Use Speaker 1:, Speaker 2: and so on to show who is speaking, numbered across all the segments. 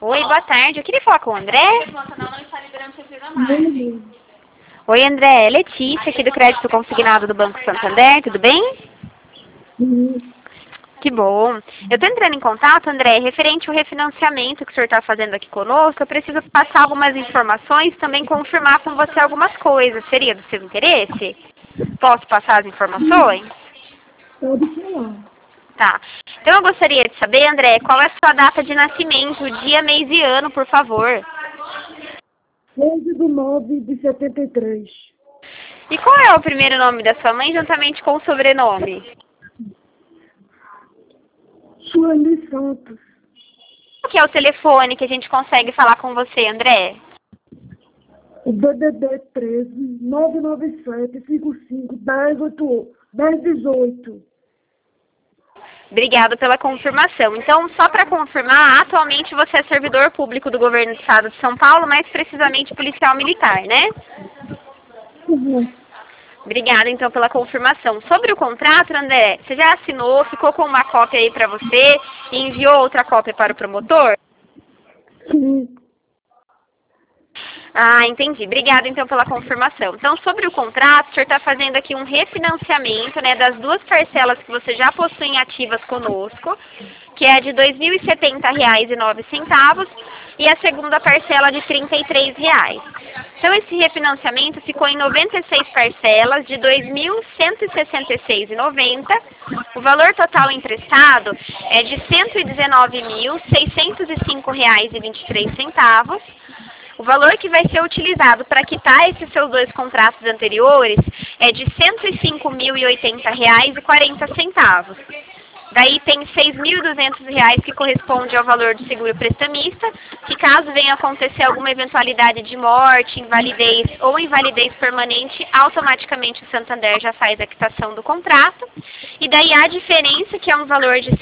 Speaker 1: Oi, boa tarde. Eu queria falar com o André. Oi, André. É Letícia, aqui do Crédito Consignado do Banco Santander. Tudo bem? Que bom. Eu estou entrando em contato, André, referente ao refinanciamento que o senhor está fazendo aqui conosco. Eu preciso passar algumas informações e também confirmar com você algumas coisas. Seria do seu interesse? Posso passar as informações?
Speaker 2: Pode falar.
Speaker 1: Tá. Então eu gostaria de saber, André, qual é a sua data de nascimento, dia, mês e ano, por favor.
Speaker 2: 11/9/73.
Speaker 1: E qual é o primeiro nome da sua mãe, juntamente com o sobrenome?
Speaker 2: Sueli Santos.
Speaker 1: Qual que é o telefone que a gente consegue falar com você, André?
Speaker 2: O DDD 13 997 55 1018.
Speaker 1: Obrigada pela confirmação. Então, só para confirmar, atualmente você é servidor público do governo do estado de São Paulo, mais precisamente policial militar, né?
Speaker 2: Uhum.
Speaker 1: Obrigada, então, pela confirmação. Sobre o contrato, André, você já assinou, ficou com uma cópia aí para você e enviou outra cópia para o promotor?
Speaker 2: Sim.
Speaker 1: Ah, entendi. Obrigada, então, pela confirmação. Então, sobre o contrato, o senhor está fazendo aqui um refinanciamento, né, das duas parcelas que você já possui em ativas conosco, que é de R$ 2.070,09 e a segunda parcela de R$ 33,00. Então, esse refinanciamento ficou em 96 parcelas de R$ 2.166,90. O valor total emprestado é de R$ 119.605,23. O valor que vai ser utilizado para quitar esses seus dois contratos anteriores é de R$ 105.080,40. Daí tem R$ 6.200 que corresponde ao valor do seguro prestamista, que caso venha acontecer alguma eventualidade de morte, invalidez ou invalidez permanente, automaticamente o Santander já faz a quitação do contrato. E daí a diferença, que é um valor de R$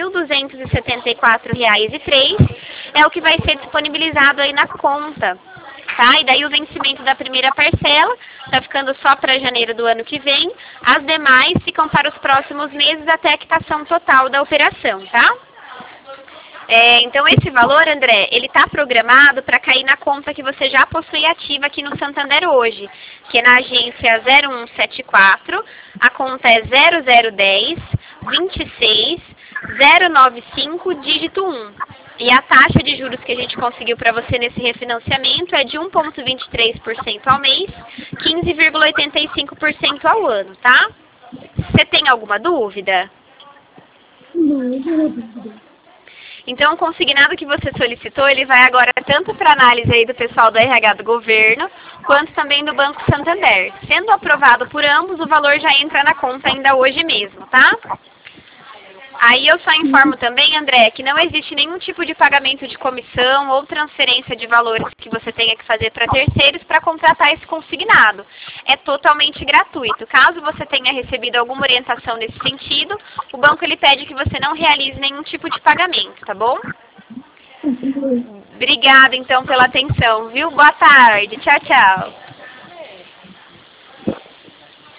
Speaker 1: 7.274,03, é o que vai ser disponibilizado aí na conta. Tá? E daí o vencimento da primeira parcela está ficando só para janeiro do ano que vem. As demais ficam para os próximos meses até a quitação total da operação, tá? Então esse valor, André, ele está programado para cair na conta que você já possui ativa aqui no Santander hoje, que é na agência 0174, a conta é 0010 26 095 dígito 1. E a taxa de juros que a gente conseguiu para você nesse refinanciamento é de 1,23% ao mês, 15,85% ao ano, tá? Você tem alguma dúvida?
Speaker 2: Não, não é dúvida.
Speaker 1: Então, o consignado que você solicitou, ele vai agora tanto para análise aí do pessoal do RH do governo, quanto também do Banco Santander. Sendo aprovado por ambos, o valor já entra na conta ainda hoje mesmo, tá? Aí eu só informo também, André, que não existe nenhum tipo de pagamento de comissão ou transferência de valores que você tenha que fazer para terceiros para contratar esse consignado. É totalmente gratuito. Caso você tenha recebido alguma orientação nesse sentido, o banco ele pede que você não realize nenhum tipo de pagamento, tá bom? Obrigada, então, pela atenção, viu? Boa tarde. Tchau, tchau.